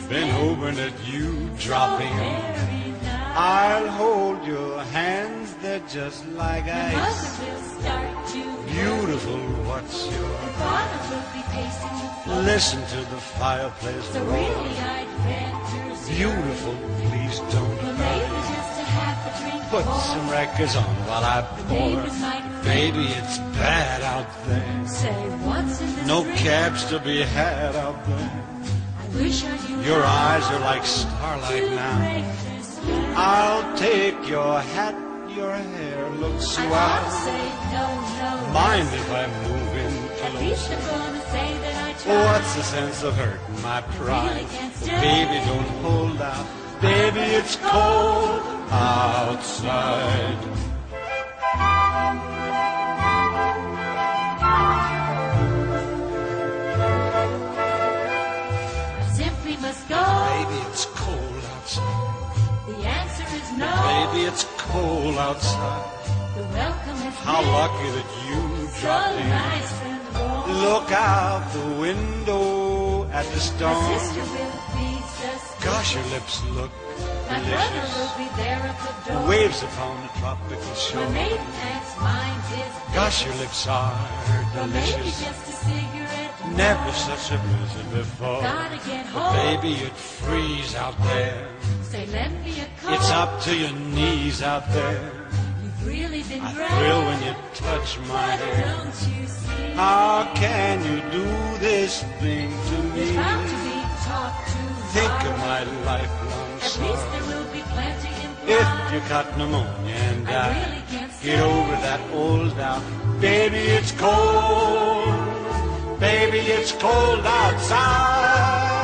been hoping that you drop in. Very nice. I'll hold your hands, they're just like Mother ice. will start to Beautiful, what's your... Father will be pacing the floor. Listen to the fireplace So roar. really I'd better see. Beautiful, please don't Well, hurry. maybe just a half a drink Put more. some records on while I The pour. neighbors might Baby, it's bad out there. say, what's in this No drink? cabs to be had out there. I wish I knew Your how eyes are like to starlight now. break this habit. I'll take your hat, your hair looks I ought to swell. say no, no. Mind if I move in At least close? I'm gonna say that I tried. What's the sense of hurting my pride? Really can't stay. Baby, don't hold out. Baby, it's cold outside. I simply must go. Baby, it's cold outside. The answer is no. Baby, it's cold outside. The welcome has How been lucky that you so dropped in. nice and warm. Look out the window at the My storm. sister will be suspicious. Gosh, your lips look My brother delicious. will be there at the door. Waves upon the tropical My shore. maiden aunt's mind is Gosh, your lips are well, maybe delicious. just a cigarette. Never such a blizzard before. Gotta get But home. baby, you'd freeze out there. Say, lend me a coat. It's up to your knees out there. You've really been I great. thrill when you touch my But hair. don't you see? How can you do this thing to me? You're bound to be taught to Think of borrow. my lifelong At least sorrow. there will be plenty in If flour. you got pneumonia and I die, really can't get stay. over that old doubt. Baby, it's cold. Baby, it's cold outside.